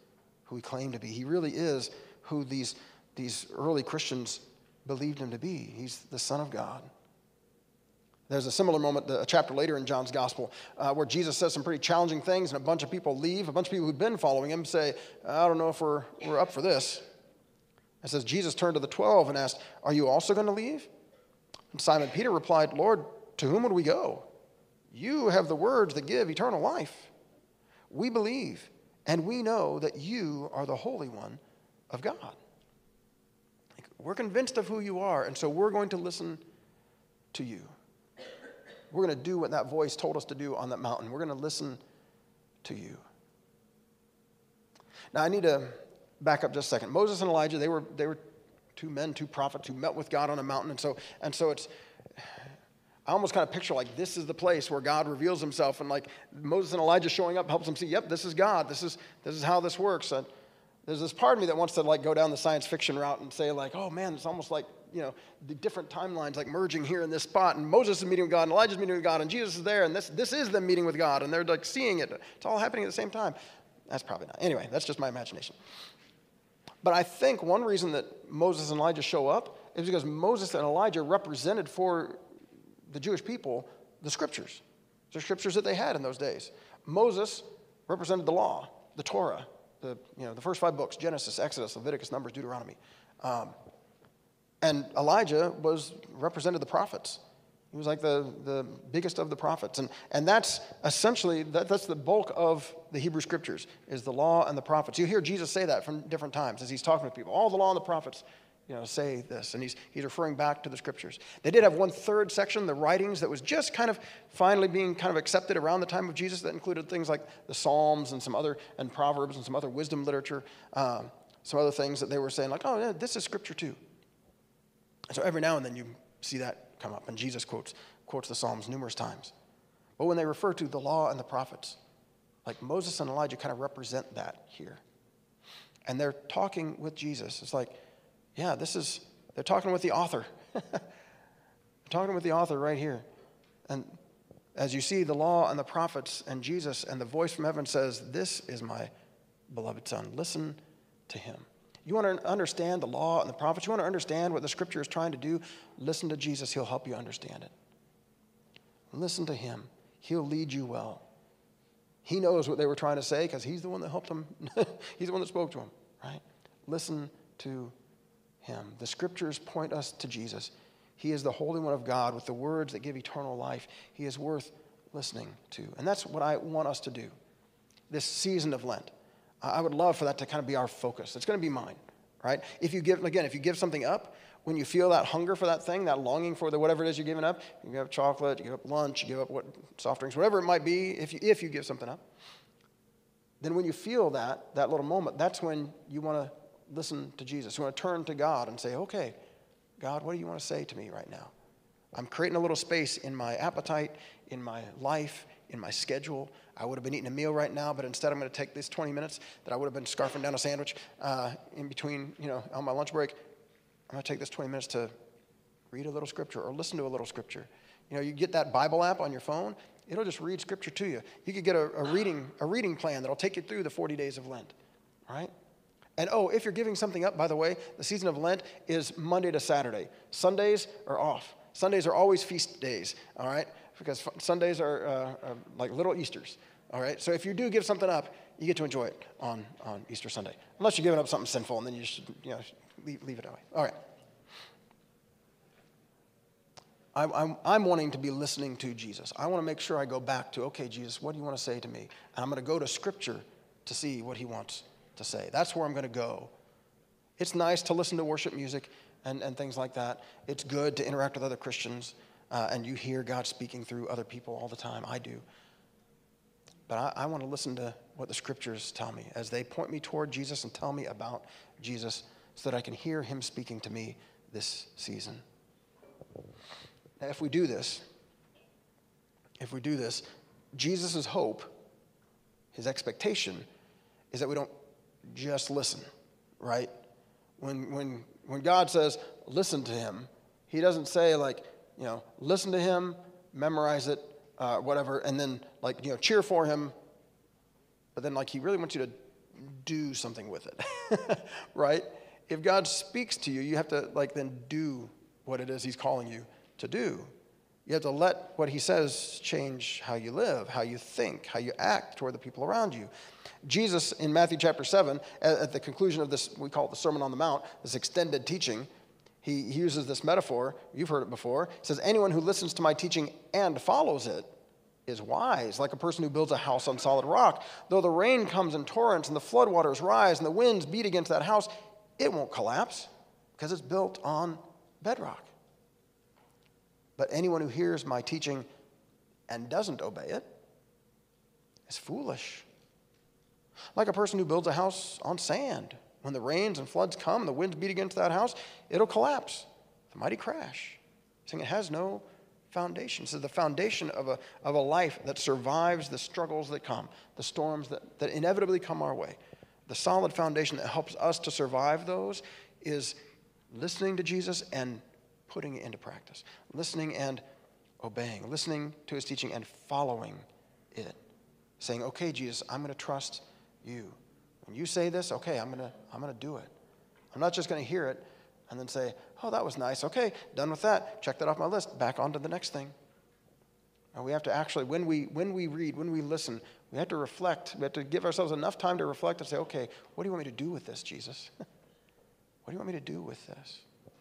who he claimed to be. He really is who these early Christians believed him to be. He's the Son of God. There's a similar moment a chapter later in John's Gospel where Jesus says some pretty challenging things, and a bunch of people leave. A bunch of people who've been following him say, I don't know if we're up for this. It says, Jesus turned to the 12 and asked, are you also going to leave? And Simon Peter replied, Lord, to whom would we go? You have the words that give eternal life. We believe, and we know that you are the Holy One of God. Like, we're convinced of who you are, and so we're going to listen to you. We're going to do what that voice told us to do on that mountain. We're going to listen to you. Now, I need to back up just a second. Moses and Elijah, they were two men, two prophets who met with God on a mountain. And so it's, I almost kind of picture like this is the place where God reveals himself, and like Moses and Elijah showing up helps them see, yep, this is God. This is how this works. And there's this part of me that wants to like go down the science fiction route and say like, oh man, it's almost like, the different timelines like merging here in this spot, and Moses is meeting with God, and Elijah's meeting with God, and Jesus is there, and this is them meeting with God, and they're like seeing it. It's all happening at the same time. That's probably not. Anyway, that's just my imagination. But I think one reason that Moses and Elijah show up is because Moses and Elijah represented for the Jewish people the scriptures that they had in those days. Moses represented the law, the Torah, the first 5 books, Genesis, Exodus, Leviticus, Numbers, Deuteronomy. And Elijah represented the prophets. He was like the biggest of the prophets. And that's essentially, that's the bulk of the Hebrew scriptures, is the law and the prophets. You hear Jesus say that from different times as he's talking with people. All the law and the prophets, say this. And he's referring back to the scriptures. They did have 1/3 section, the writings, that was just kind of finally being kind of accepted around the time of Jesus. That included things like the Psalms and Proverbs and some other wisdom literature, some other things that they were saying like, oh, yeah, this is scripture too. So every now and then you see that come up, and Jesus quotes the Psalms numerous times. But when they refer to the law and the prophets, like Moses and Elijah kind of represent that here. And they're talking with Jesus. It's like, yeah, they're talking with the author. They're talking with the author right here. And as you see, the law and the prophets and Jesus, and the voice from heaven says, this is my beloved Son. Listen to him. You want to understand the law and the prophets? You want to understand what the scripture is trying to do? Listen to Jesus. He'll help you understand it. Listen to him. He'll lead you well. He knows what they were trying to say because he's the one that helped them. He's the one that spoke to them, right? Listen to him. The scriptures point us to Jesus. He is the Holy One of God with the words that give eternal life. He is worth listening to. And that's what I want us to do this season of Lent. I would love for that to kind of be our focus. It's going to be mine, right? If you give something up, when you feel that hunger for that thing, that longing for whatever it is you're giving up, you give up chocolate, you give up lunch, you give up soft drinks, whatever it might be, if you give something up, then when you feel that little moment, that's when you want to listen to Jesus. You want to turn to God and say, okay, God, what do you want to say to me right now? I'm creating a little space in my appetite, in my life, in my schedule. I would have been eating a meal right now, but instead I'm going to take these 20 minutes that I would have been scarfing down a sandwich in between, on my lunch break. I'm going to take this 20 minutes to read a little scripture or listen to a little scripture. You get that Bible app on your phone. It'll just read scripture to you. You could get a reading plan that'll take you through the 40 days of Lent, right? And if you're giving something up, by the way, the season of Lent is Monday to Saturday. Sundays are off. Sundays are always feast days, all right? Because Sundays are like little Easters, all right? So if you do give something up, you get to enjoy it on Easter Sunday. Unless you're giving up something sinful, and then you should leave it away. All right. I'm wanting to be listening to Jesus. I want to make sure I go back to, okay, Jesus, what do you want to say to me? And I'm going to go to Scripture to see what he wants to say. That's where I'm going to go. It's nice to listen to worship music and things like that. It's good to interact with other Christians, and you hear God speaking through other people all the time. I do. But I want to listen to what the Scriptures tell me as they point me toward Jesus and tell me about Jesus so that I can hear him speaking to me this season. Now, if we do this, Jesus' hope, his expectation, is that we don't just listen, right? When God says, listen to him, he doesn't say listen to him, memorize it, whatever, and then cheer for him, but then he really wants you to do something with it, right? If God speaks to you, you have to then do what it is he's calling you to do. You have to let what he says change how you live, how you think, how you act toward the people around you. Jesus, in Matthew chapter 7, at the conclusion of this, we call it the Sermon on the Mount, this extended teaching, he uses this metaphor. You've heard it before. He says, anyone who listens to my teaching and follows it is wise, like a person who builds a house on solid rock. Though the rain comes in torrents and the floodwaters rise and the winds beat against that house, it won't collapse because it's built on bedrock. But anyone who hears my teaching and doesn't obey it is foolish. Like a person who builds a house on sand. When the rains and floods come and the winds beat against that house, it'll collapse. It's a mighty crash. Saying it has no foundation. So the foundation of a life that survives the struggles that come, the storms that inevitably come our way. The solid foundation that helps us to survive those is listening to Jesus and putting it into practice. Listening and obeying. Listening to his teaching and following it. Saying, okay, Jesus, I'm going to trust you. When you say this, okay, I'm going to do it. I'm not just going to hear it and then say, oh, that was nice. Okay, done with that. Check that off my list. Back on to the next thing. And we have to actually, when we read, when we listen, we have to reflect. We have to give ourselves enough time to reflect and say, okay, what do you want me to do with this, Jesus? What do you want me to do with this?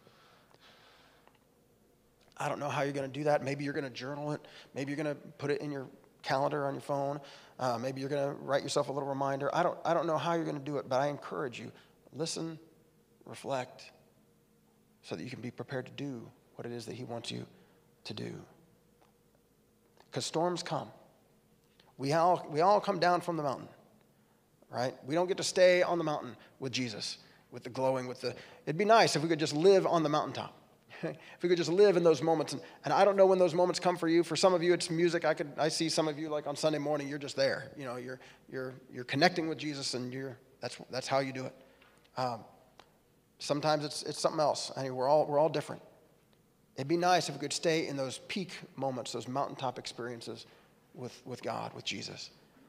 I don't know how you're going to do that. Maybe you're going to journal it. Maybe you're going to put it in your calendar on your phone. Maybe you're going to write yourself a little reminder. I don't know how you're going to do it, but I encourage you, listen, reflect, so that you can be prepared to do what it is that he wants you to do. Because storms come. We all come down from the mountain, right? We don't get to stay on the mountain with Jesus, with the glowing, it'd be nice if we could just live on the mountaintop. If we could just live in those moments. And I don't know when those moments come for you. For some of you, it's music. I see some of you like on Sunday morning, you're just there. You know, you're connecting with Jesus, and that's how you do it. Sometimes it's something else. I mean, we're all different. It'd be nice if we could stay in those peak moments, those mountaintop experiences with God, with Jesus.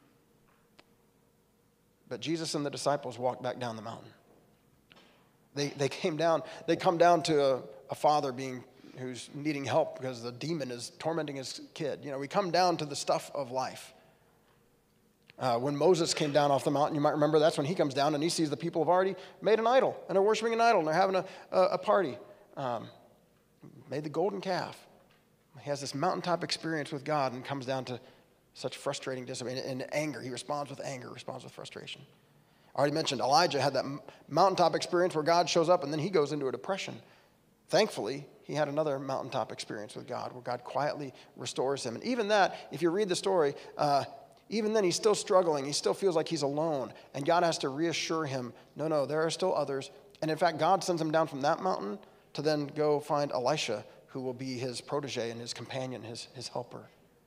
But Jesus and the disciples walked back down the mountain. They come down to a father who's needing help because the demon is tormenting his kid. You know, we come down to the stuff of life. When Moses came down off the mountain, you might remember that's when he comes down and he sees the people have already made an idol and are worshiping an idol and they're having a party. Made the golden calf. He has this mountaintop experience with God and comes down to such frustrating disobedience and anger. He responds with anger, responds with frustration. I already mentioned Elijah had that mountaintop experience where God shows up and then he goes into a depression. Thankfully, he had another mountaintop experience with God where God quietly restores him. And even that, if you read the story, even then he's still struggling. He still feels like he's alone. And God has to reassure him, no, there are still others. And in fact, God sends him down from that mountain to then go find Elisha, who will be his protege and his companion, his helper.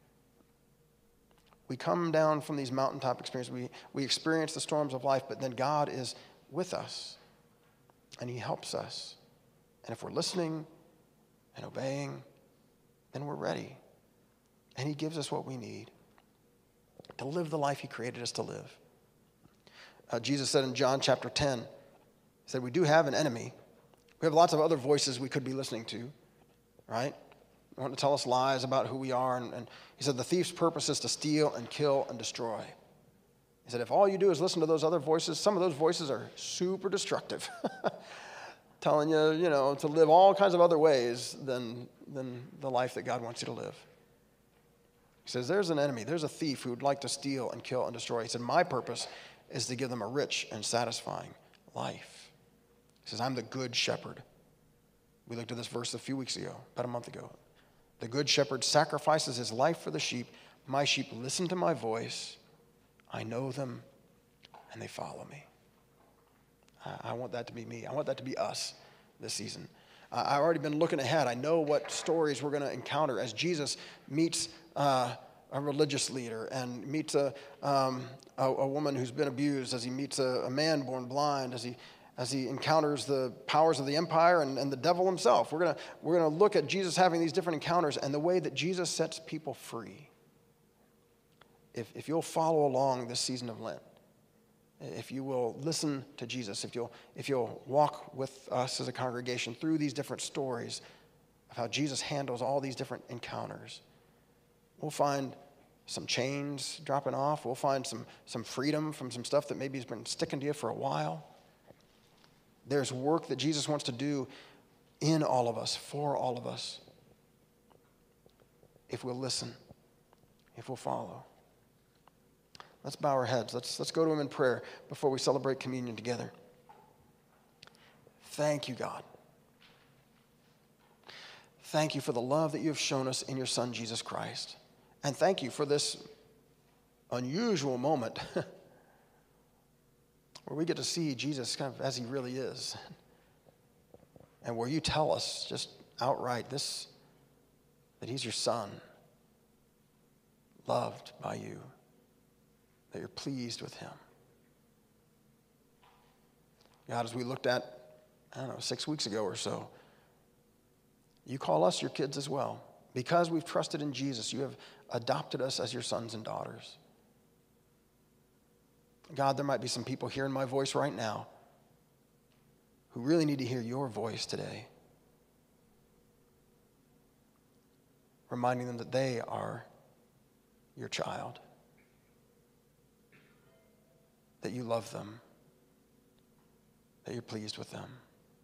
We come down from these mountaintop experiences. We experience the storms of life, but then God is with us, and he helps us. And if we're listening and obeying, then we're ready. And he gives us what we need to live the life he created us to live. Jesus said in John chapter 10, he said, we do have an enemy. We have lots of other voices we could be listening to, right? They want to tell us lies about who we are. And he said, the thief's purpose is to steal and kill and destroy. He said, if all you do is listen to those other voices, some of those voices are super destructive. Telling you, to live all kinds of other ways than the life that God wants you to live. He says, there's an enemy. There's a thief who would like to steal and kill and destroy. He said, my purpose is to give them a rich and satisfying life. He says, I'm the good shepherd. We looked at this verse a few weeks ago, about a month ago. The good shepherd sacrifices his life for the sheep. My sheep listen to my voice. I know them, and they follow me. I want that to be me. I want that to be us this season. I've already been looking ahead. I know what stories we're going to encounter as Jesus meets a religious leader and meets a woman who's been abused, as he meets a man born blind, as he encounters the powers of the empire and the devil himself. We're gonna look at Jesus having these different encounters and the way that Jesus sets people free. If you'll follow along this season of Lent, if you will listen to Jesus, if you'll walk with us as a congregation through these different stories of how Jesus handles all these different encounters, we'll find some chains dropping off. We'll find some freedom from some stuff that maybe has been sticking to you for a while. There's work that Jesus wants to do in all of us, for all of us, if we'll listen, if we'll follow. Let's bow our heads. Let's go to him in prayer before we celebrate communion together. Thank you, God. Thank you for the love that you have shown us in your Son, Jesus Christ. And thank you for this unusual moment where we get to see Jesus kind of as he really is. And where you tell us just outright that he's your Son, loved by you, that you're pleased with him. God, as we looked at, 6 weeks ago or so, you call us your kids as well. Because we've trusted in Jesus, you have adopted us as your sons and daughters. God, there might be some people hearing my voice right now who really need to hear your voice today, reminding them that they are your child, that you love them, that you're pleased with them.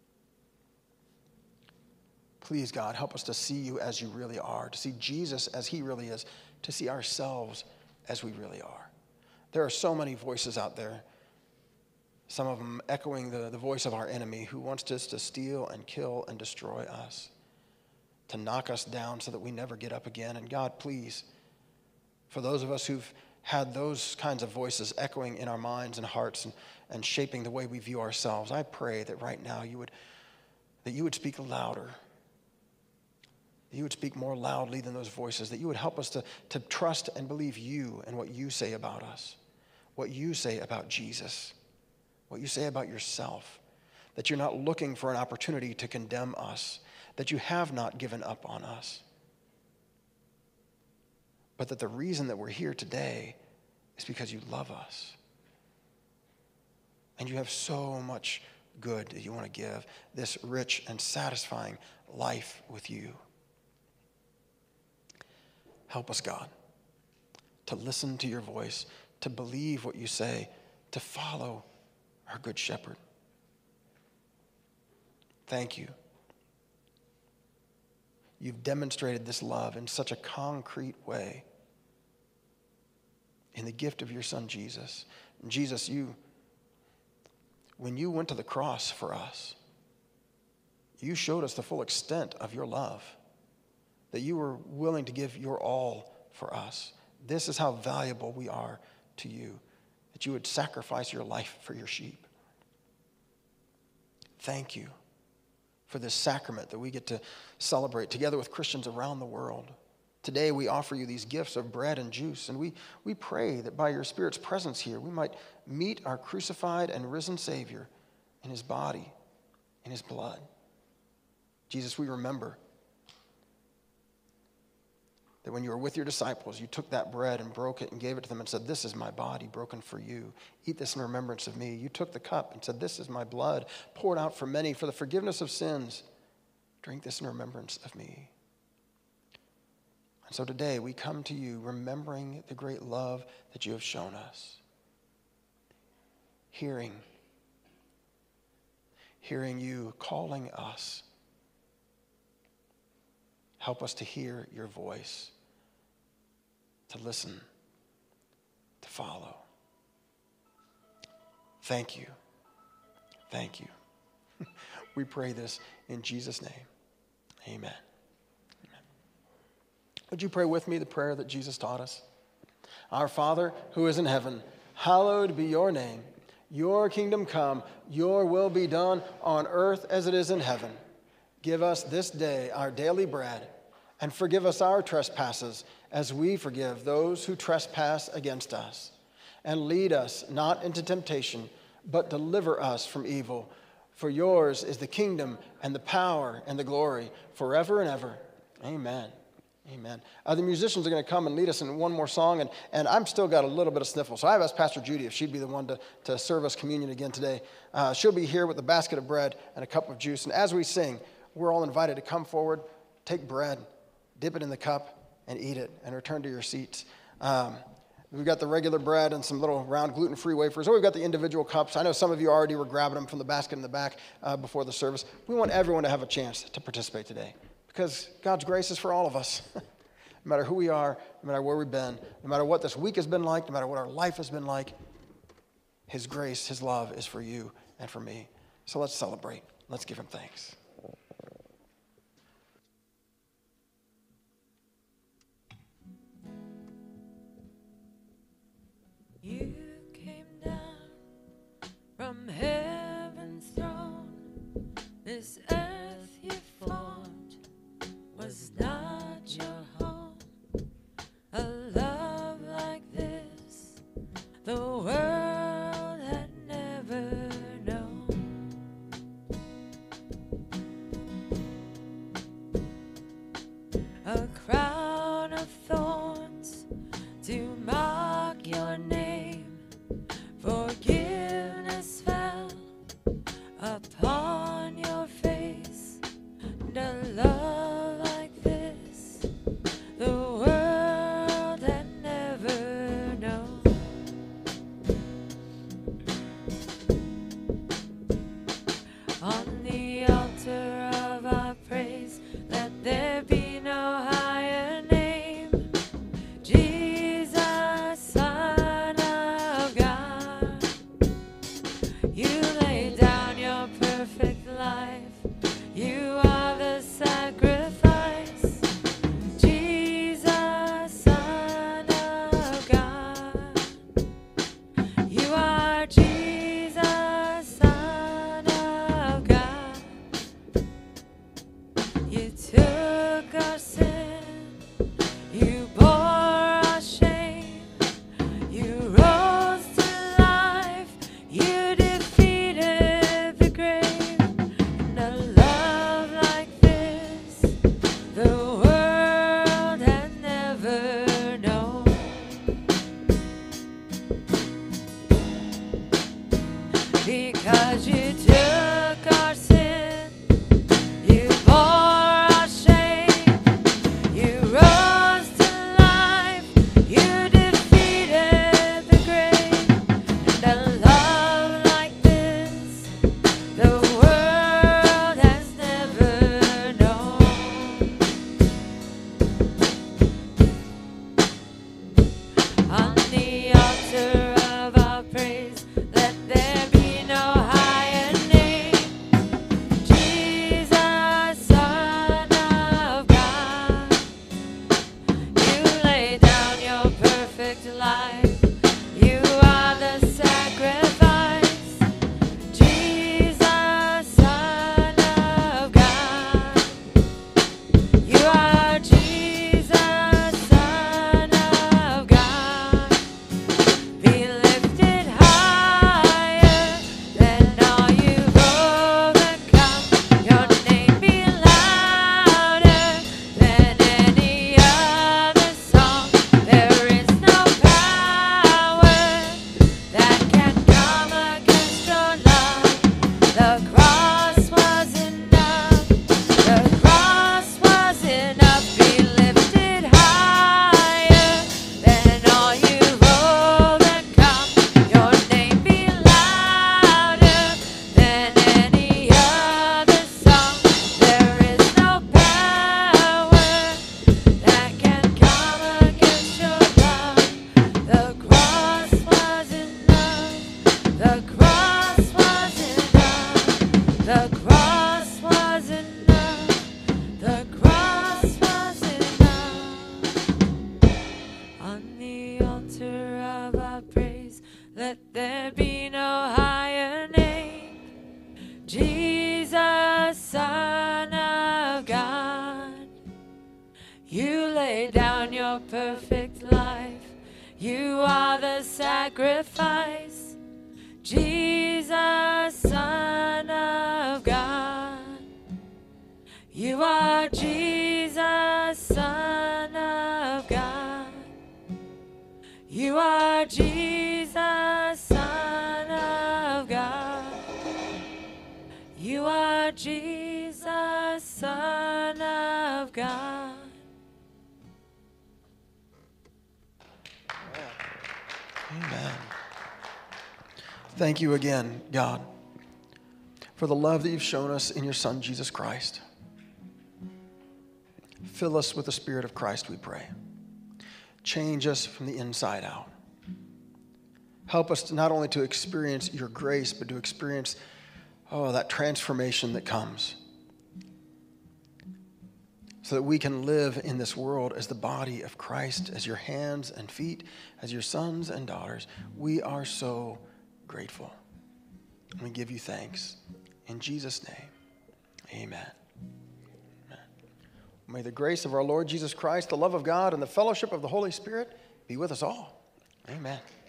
Please, God, help us to see you as you really are, to see Jesus as he really is, to see ourselves as we really are. There are so many voices out there, some of them echoing the voice of our enemy who wants us to steal and kill and destroy us, to knock us down so that we never get up again. And God, please, for those of us who've had those kinds of voices echoing in our minds and hearts and shaping the way we view ourselves, I pray that right now you would speak louder. You would speak more loudly than those voices, that you would help us to trust and believe you and what you say about us, what you say about Jesus, what you say about yourself, that you're not looking for an opportunity to condemn us, that you have not given up on us, but that the reason that we're here today is because you love us. And you have so much good that you want to give, this rich and satisfying life with you. Help us, God, to listen to your voice, to believe what you say, to follow our good shepherd. Thank you. You've demonstrated this love in such a concrete way in the gift of your Son, Jesus. And Jesus, when you went to the cross for us, you showed us the full extent of your love, that you were willing to give your all for us. This is how valuable we are to you, that you would sacrifice your life for your sheep. Thank you for this sacrament that we get to celebrate together with Christians around the world. Today we offer you these gifts of bread and juice, and we pray that by your Spirit's presence here, we might meet our crucified and risen Savior in his body, in his blood. Jesus, we remember that when you were with your disciples, you took that bread and broke it and gave it to them and said, "This is my body broken for you. Eat this in remembrance of me." You took the cup and said, "This is my blood poured out for many for the forgiveness of sins. Drink this in remembrance of me." And so today we come to you remembering the great love that you have shown us. Hearing you calling us. Help us to hear your voice, to listen, to follow. Thank you. Thank you. We pray this in Jesus' name. Amen. Amen. Would you pray with me the prayer that Jesus taught us? Our Father, who is in heaven, hallowed be your name. Your kingdom come, your will be done on earth as it is in heaven. Give us this day our daily bread, and forgive us our trespasses as we forgive those who trespass against us. And lead us not into temptation, but deliver us from evil. For yours is the kingdom and the power and the glory forever and ever. Amen. Amen. The musicians are going to come and lead us in one more song, and I'm still got a little bit of sniffle, so I've asked Pastor Judy if she'd be the one to serve us communion again today. She'll be here with a basket of bread and a cup of juice, and as we sing, we're all invited to come forward, take bread, dip it in the cup, and eat it, and return to your seats. We've got the regular bread and some little round gluten-free wafers, or we've got the individual cups. I know some of you already were grabbing them from the basket in the back before the service. We want everyone to have a chance to participate today, because God's grace is for all of us. No matter who we are, no matter where we've been, no matter what this week has been like, no matter what our life has been like, His grace, His love is for you and for me. So let's celebrate. Let's give Him thanks. You came down from heaven's throne. This earth you formed was not your home. A love like this, the world had never known. A crown of thorns to mark your name. Forgiveness fell upon your face, and a love like this, the world had never known. On the altar of our praise, let there be no higher name. Jesus, Son of God, you laid down your perfect life. You are the sacrifice. Jesus, Son of God, you are Jesus, Son of God. You took our sin, you bore our shame, you rose to life, you defeated the grave. And a love like this, the world had never known. Because you took our sin, you bore our shame, you rose to life, you defeated the grave. And a love like this, the world has never known. On the altar of our praise, let there be no higher name. Jesus, Son of God, you lay down your perfect life. You are the sacrifice. Jesus, Son of God, you are Jesus, Son of God. Be lifted higher than all you've overcome. Your name be louder than any other song. There is no power that can come against your love. The cross was enough. The cross was enough. Be lifted higher than all you've overcome. Your name be louder than any other song. There is no power that can come against your love. The cross was enough. The cross was enough. The cross was enough. The cross was enough. On the altar of our praise, let there be no higher name. Jesus, Son of God, you lay down your perfect life. You are the sacrifice. Jesus, Son of God, you are Jesus, Son are Jesus, Son of God. You are Jesus, Son of God. Amen. Thank you again, God, for the love that you've shown us in your Son, Jesus Christ. Fill us with the Spirit of Christ, we pray. Change us from the inside out. Help us not only to experience your grace, but to experience, that transformation that comes, so that we can live in this world as the body of Christ, as your hands and feet, as your sons and daughters. We are so grateful. We give you thanks. In Jesus' name, amen. May the grace of our Lord Jesus Christ, the love of God, and the fellowship of the Holy Spirit be with us all. Amen.